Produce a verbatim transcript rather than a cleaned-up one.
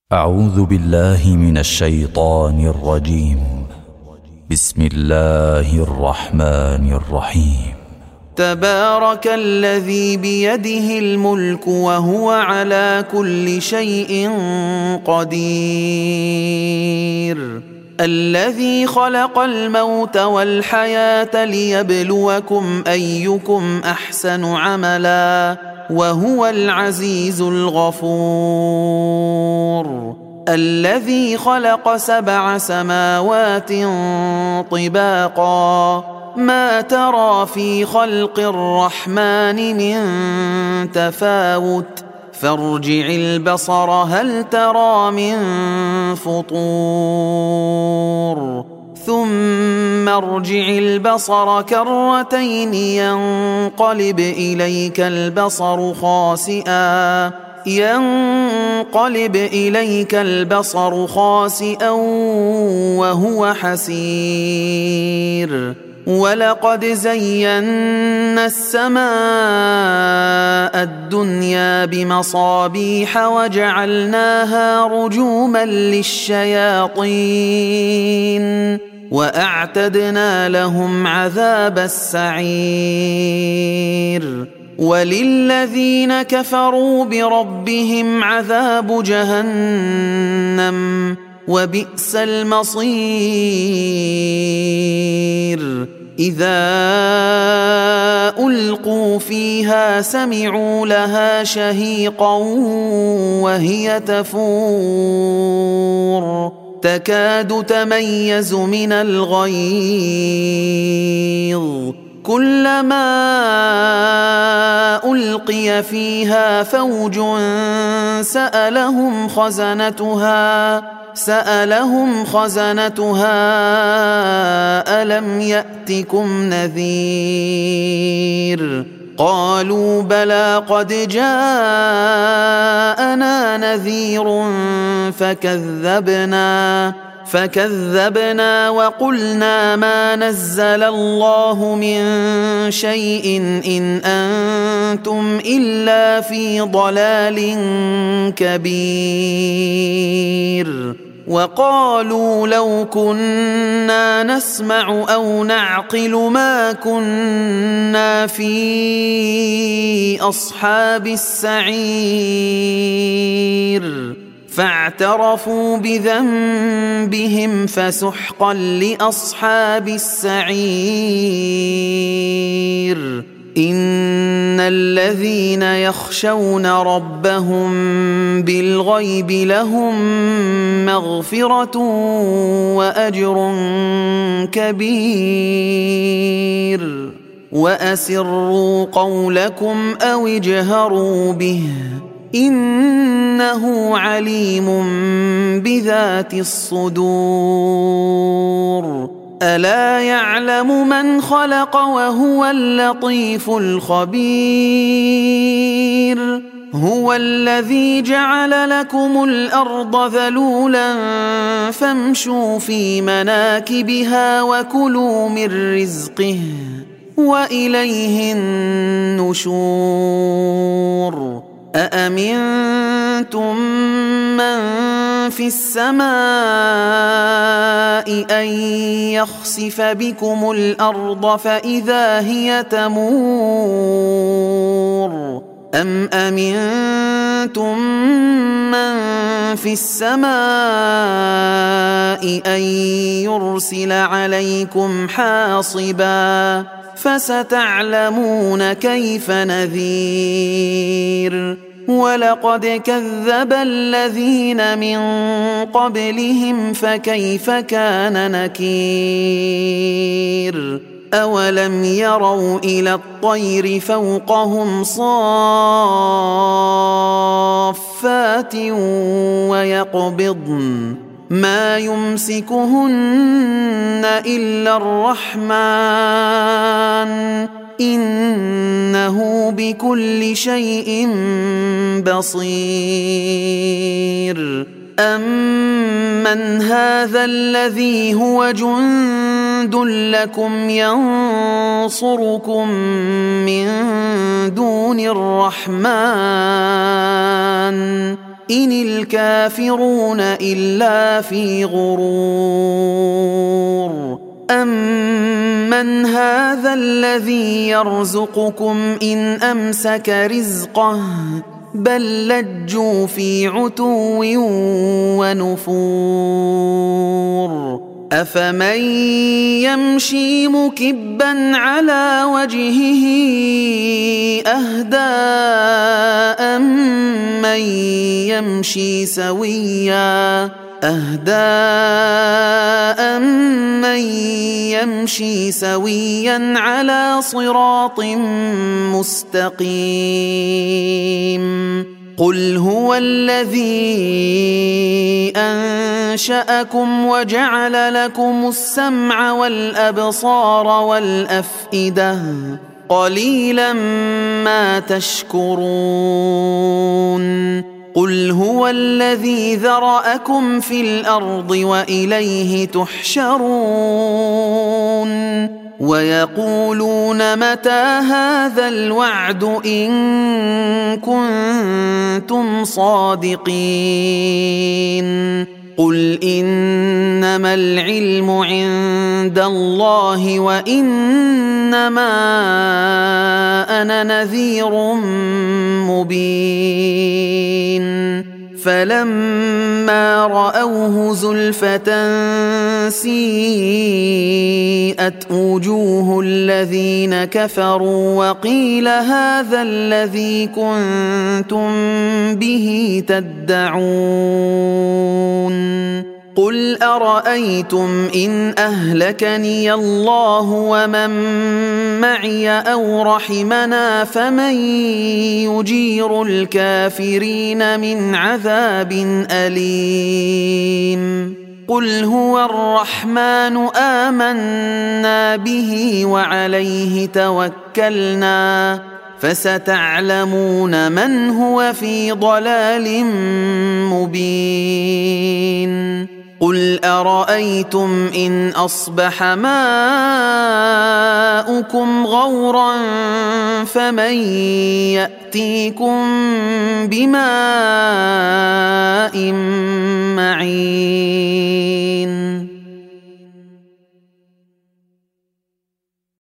أعوذ بالله من الشيطان الرجيم. بسم الله الرحمن الرحيم. تبارك الذي بيده الملك وهو على كل شيء قدير، الذي خلق الموت والحياة ليبلوكم أيكم أحسن عملا وهو العزيز الغفور، الذي خلق سبع سماوات طباقا ما ترى في خلق الرحمن من تفاوت فارجع البصر هل ترى من فطور ثم ارجع البصر كرتين ينقلب إليك البصر خاسئا ينقلب إليك البصر خاسئا وهو حسير، ولقد زينا السماء الدنيا بمصابيح وجعلناها رجوما للشياطين وأعتدنا لهم عذاب السعير، وللذين كفروا بربهم عذاب جهنم وبئس المصير. إذا ألقوا فيها سمعوا لها شهيقا وهي تفور تكاد تميز من الغيظ، كلما ألقي فيها فوج سألهم خزنتها سألهم خزنتها ألم يأتكم نذير؟ قالوا بلى قد جاءنا نذير فكذبنا فكذبنا وقلنا ما نزل الله من شيء إن أنتم إلا في ضلال كبير. وقالوا لو كنا نسمع أو نعقل ما كنا في أصحاب السعير، فاعترفوا بذنبهم فسحقا لأصحاب السعير. إن الذين يخشون ربهم بالغيب لهم مغفرة وأجر كبير، وأسروا قولكم أو اجهروا به إنه عليم بذات الصدور. ألا يعلم من خلق وهو اللطيف الخبير؟ هو الذي جعل لكم الأرض ذلولا فامشوا في مناكبها وكلوا من رزقه وإليه النشور. أأمنتم من في السماء أن يخسف بكم الأرض فإذا هي تمور، أم أمنتم من في السماء أن يرسل عليكم حاصبا فستعلمون كيف نذير. ولقد كذب الذين من قبلهم فكيف كان نكير. أولم يروا إلى الطير فوقهم صافات ويقبضن ما يمسكهن إلا الرحمن إنه بكل شيء بصير. أمن هذا الذي هو جند لكم ينصركم من دون الرحمن إن الكافرون إلا في غرور أمن هذا الذي يرزقكم إن أمسك رزقه بل لجوا في عتو ونفور أفمن يمشي مكبا على وجهه أهدى أمن يمشي سويا أهدى أمن يمشي سويا على صراط مستقيم قل هو الذي أنشأكم وجعل لكم السمع والأبصار والأفئدة قليلا ما تشكرون قل هو الذي ذرأكم في الأرض وإليه تحشرون ويقولون متى هذا الوعد إن كنتم صادقين قل إنما العلم عند الله وإنما أنا نذير مبين فلما رأوه زلفة سيئت وجوه الذين كفروا وقيل هذا الذي كنتم به تدعون قل أرأيتم إن أهلكني الله ومن معي أو رحمنا فمن يجير الكافرين من عذاب أليم قل هو الرحمن آمنا به وعليه توكلنا فستعلمون من هو في ضلال مبين قل أرأيتم إن أصبح ماؤكم غورا فمن يأتيكم بماء معين